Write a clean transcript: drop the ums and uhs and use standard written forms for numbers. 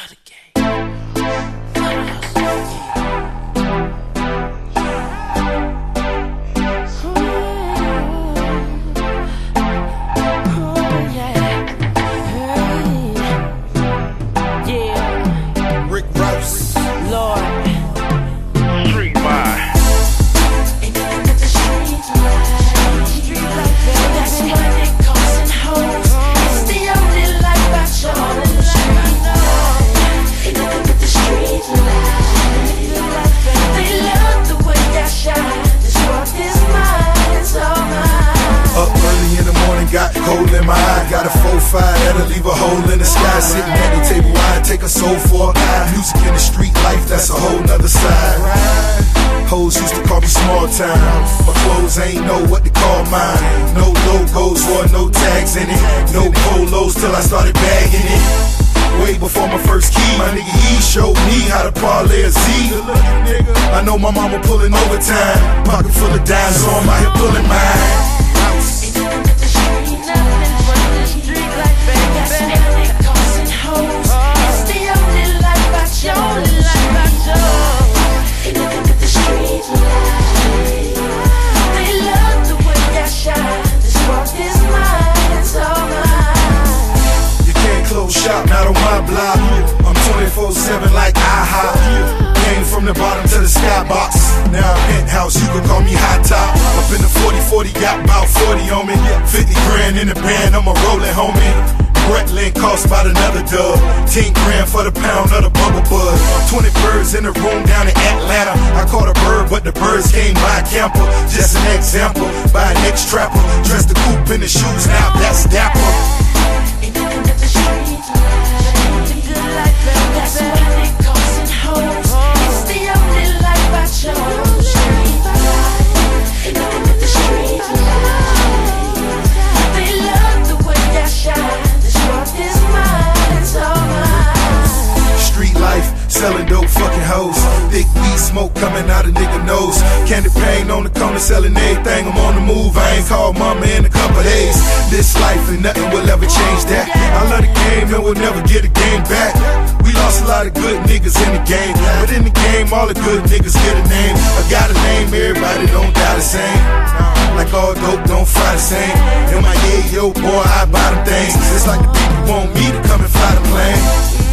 of the game. Rick Ross, Lord. Street vibe. That's what they causing hoes. It's the only life I chose. Ain't nothing but the street life. They love the way I shine. This world is mine, it's all mine. up early in the morning, got coal in my eye. Got a 4-5 that'll leave a hole in the sky. Sitting at the table, I take a soul for a guy. Music in the street life, that's a whole nother side. Hoes used to call me small town. My clothes ain't know what to call mine. No logos or no tags in it. No polos till I started bagging it. Way before my first key, my nigga E showed me how to parlay a Z. I know my mama pulling overtime. Pocket full of dimes, so I'm out here pulling mine. Shop, not on my block. I'm 24/7 like IHOP. Came from the bottom to the skybox. Now I'm penthouse, you can call me high top. Up in the 40-40, got about 40 on me. 50 grand in the band, I'm a rolling homie. Bretland cost about another dub. 10 grand for the pound of the bubble bud. 20 birds in the room down in Atlanta. I caught a bird, but the birds came by a camper. Just an example, by an ex-trapper. Dressed the coupe in the shoes, now that's dapper. Selling dope fucking hoes. Thick weed smoke coming out of nigga nose. Candy paint on the corner selling everything. I'm on the move, I ain't called mama in a couple days. This life and nothing will ever change that. I love the game and we'll never get a game back. We lost a lot of good niggas in the game, but in the game all the good niggas get a name. I got a name, everybody don't die the same. Like all dope don't fry the same. In my yo boy, I buy them things. It's like the people want me to come and fly the plane.